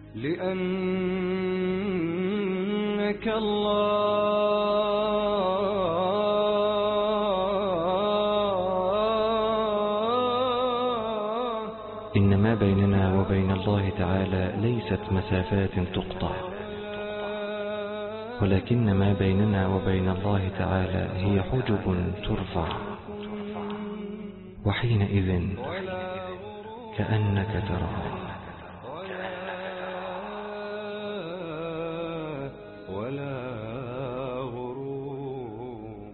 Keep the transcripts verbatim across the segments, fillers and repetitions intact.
لأنك الله. إن ما بيننا وبين الله تعالى ليست مسافات تقطع، ولكن ما بيننا وبين الله تعالى هي حجب ترفع، وحينئذ كأنك تراه. ولا غروب.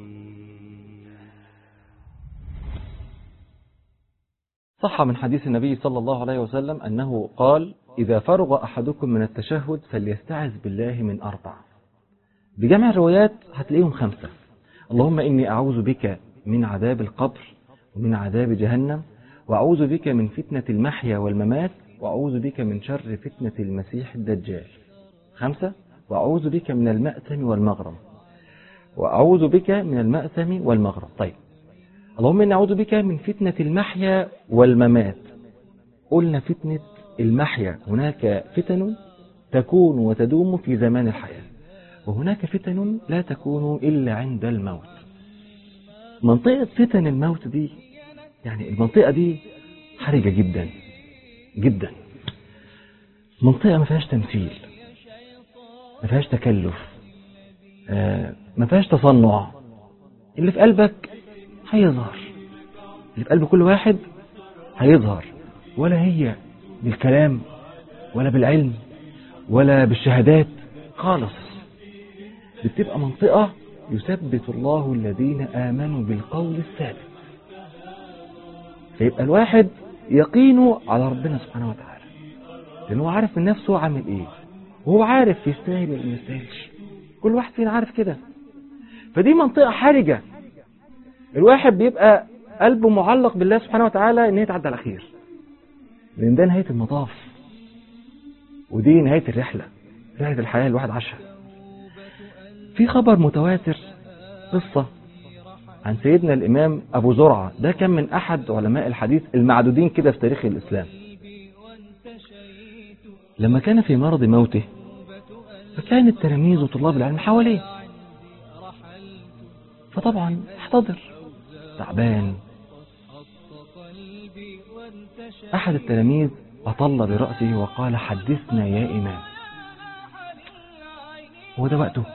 صح من حديث النبي صلى الله عليه وسلم أنه قال: إذا فرغ أحدكم من التشهد فليستعذ بالله من أربع. بجمع الروايات هتلاقيهم خمسة: اللهم إني أعوذ بك من عذاب القبر ومن عذاب جهنم، وأعوذ بك من فتنة المحيا والممات، وأعوذ بك من شر فتنة المسيح الدجال. خمسة. وأعوذ بك من المأثم والمغرم، وأعوذ بك من المأثم والمغرم. طيب، اللهم إني أعوذ بك من فتنة المحيا والممات. قلنا فتنة المحيا، هناك فتن تكون وتدوم في زمان الحياة، وهناك فتن لا تكون إلا عند الموت. منطقة فتن الموت دي، يعني المنطقة دي حرجة جدا جدا، منطقة ما فيهاش تمثيل، ما فيهاش تكلف، ما فيهاش تصنع. اللي في قلبك هيظهر، اللي في قلب كل واحد هيظهر، ولا هي بالكلام ولا بالعلم ولا بالشهادات خالص. بتبقى منطقة يثبت الله الذين آمنوا بالقول الثابت، فيبقى الواحد يقينه على ربنا سبحانه وتعالى، لأنه عارف من نفسه عامل إيه، وهو عارف يستاهل ولا ما يستاهلش. كل واحد فينا عارف كده. فدي منطقة حرجة، الواحد بيبقى قلبه معلق بالله سبحانه وتعالى إن هي تعدي على خير، لأن ده نهاية المطاف، ودي نهاية الرحلة، رحلة الحياة اللي الواحد عاشها. في خبر متواتر، قصة عن سيدنا الإمام أبو زرعة، ده كان من أحد علماء الحديث المعدودين كده في تاريخ الإسلام. لما كان في مرض موته، فكان التلاميذ وطلاب العلم حواليه، فطبعا احتضر تعبان. أحد التلاميذ أطل برأسه وقال: حدثنا يا إمام. هو ده وقته؟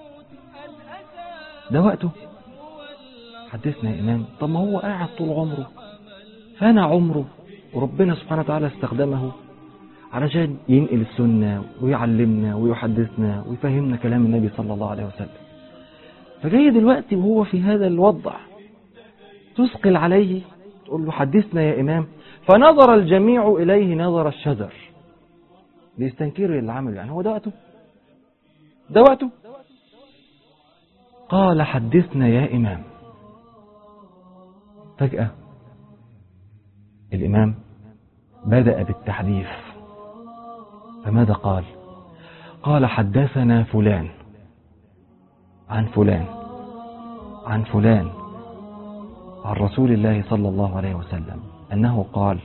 ده وقته؟ حدثنا يا إمام. طب ما هو قاعد طول عمره، فانا عمره، وربنا سبحانه وتعالى استخدمه علشان ينقل السنة ويعلمنا ويحدثنا ويفهمنا كلام النبي صلى الله عليه وسلم. فجاي دلوقتي وهو في هذا الوضع تثقل عليه، تقول له حدثنا يا إمام. فنظر الجميع إليه نظر الشجر، بيستنكروا اللي عمله. يعني هو ده وقته؟ ده وقته؟ قال: حدثنا يا إمام. فجأة الإمام بدأ بالتحديث، فماذا قال؟ قال: حدثنا فلان عن فلان عن فلان عن رسول الله صلى الله عليه وسلم أنه قال: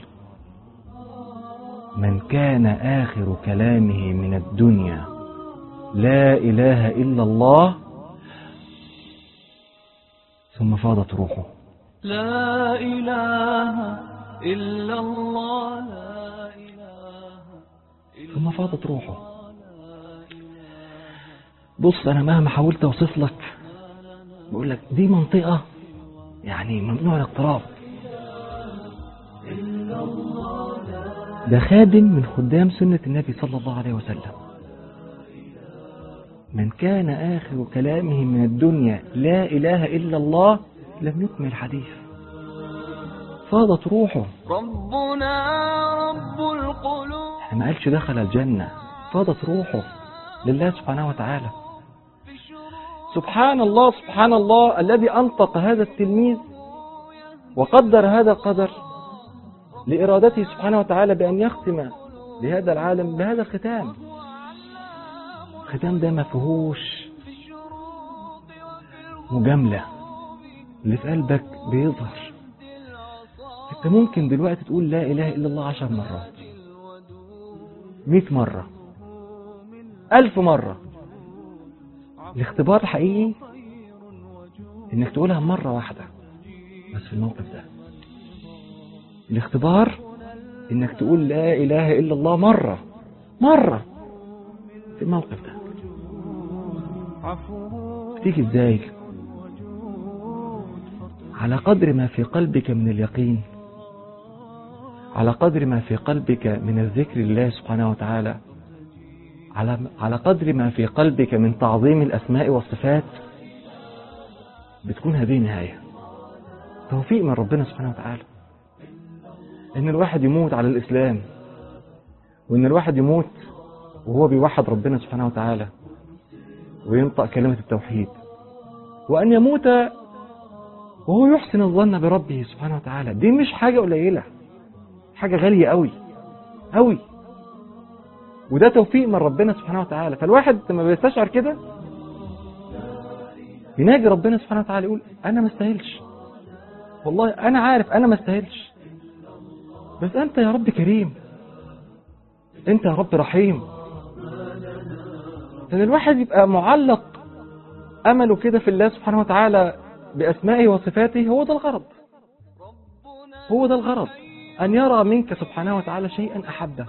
من كان آخر كلامه من الدنيا لا إله إلا الله، ثم فاضت روحه. لا إله إلا الله، لا إله إلا ثم فاضت روحه. بص، أنا مهما حاولت أوصف لك بقول لك دي منطقة يعني ممنوع الاقتراب. ده خادم من خدام سنة النبي صلى الله عليه وسلم. من كان آخر كلامه من الدنيا لا إله إلا الله لم يكمل الحديث، فاضت روحه. ربنا رب القلوب، ما قالش دخل الجنة، فاضت روحه لله سبحانه وتعالى. سبحان الله سبحان الله الذي أنطق هذا التلميذ وقدر هذا القدر لإرادته سبحانه وتعالى بأن يختم لهذا العالم بهذا الختام. الختام ده ما فيهوش مجاملة، اللي في قلبك بيظهر. انت ممكن دلوقتي تقول لا إله إلا الله عشر مرات، مئة مرة، ألف مرة. الاختبار الحقيقي انك تقولها مرة واحدة بس في الموقف ده. الاختبار انك تقول لا اله الا الله مرة مرة في الموقف ده. تيجي ازاي؟ على قدر ما في قلبك من اليقين، على قدر ما في قلبك من الذكر لله سبحانه وتعالى، على على قدر ما في قلبك من تعظيم الأسماء والصفات، بتكون هذه نهاية توفيق من ربنا سبحانه وتعالى. إن الواحد يموت على الإسلام، وإن الواحد يموت وهو بيوحد ربنا سبحانه وتعالى وينطق كلمة التوحيد، وأن يموت وهو يحسن الظن بربه سبحانه وتعالى. دي مش حاجة قليلة، حاجة غالية قوي قوي، وده توفيق من ربنا سبحانه وتعالى. فالواحد لما بيستشعر كده يناجي ربنا سبحانه وتعالى، يقول أنا ما استاهلش، والله أنا عارف أنا ما استاهلش، بس أنت يا رب كريم، أنت يا رب رحيم. فإن الواحد يبقى معلق أمله كده في الله سبحانه وتعالى بأسمائه وصفاته، هو ده الغرض، هو ده الغرض، أن يرى منك سبحانه وتعالى شيئا أحبه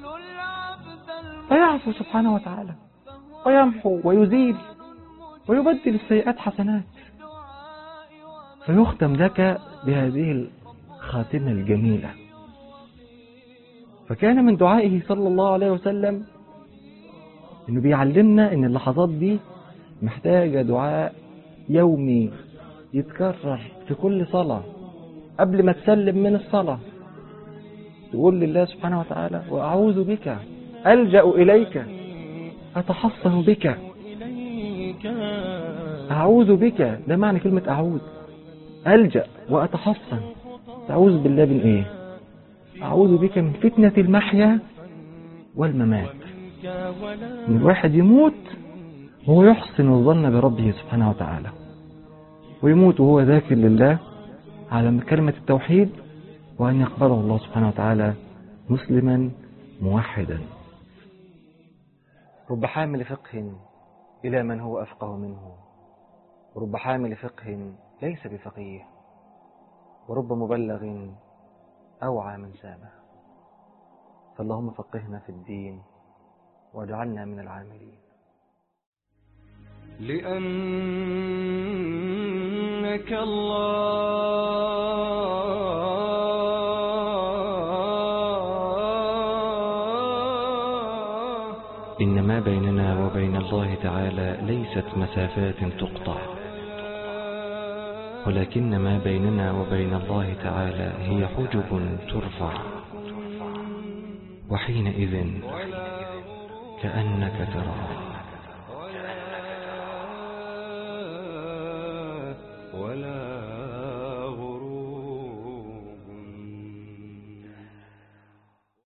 فيعفو سبحانه وتعالى ويمحو ويزيل ويبدل السيئات حسنات، فيختم لك بهذه الخاتمة الجميلة. فكان من دعائه صلى الله عليه وسلم إنه بيعلمنا إن اللحظات دي محتاجة دعاء يومي يتكرر في كل صلاة. قبل ما تسلم من الصلاة تقول لله سبحانه وتعالى وأعوذ بك، ألجأ إليك، أتحصن بك. أعوذ بك ده معنى كلمة أعوذ، ألجأ وأتحصن. تعوذ بالله من إيه؟ أعوذ بك من فتنة المحيا والممات، من الواحد يموت وهو يحسن الظن بربه سبحانه وتعالى، ويموت وهو ذاكر لله على كلمة التوحيد، وأن يقبله الله سبحانه وتعالى مسلما موحدا. رب حامل فقه إلى من هو أفقه منه، ورب حامل فقه ليس بفقيه، ورب مبلغ أوعى من سامع. فاللهم فقهنا في الدين واجعلنا من العاملين. لأنك الله إن ما بيننا وبين الله تعالى ليست مسافات تقطع، ولكن ما بيننا وبين الله تعالى هي حجب ترفع، وحينئذ كأنك تراه.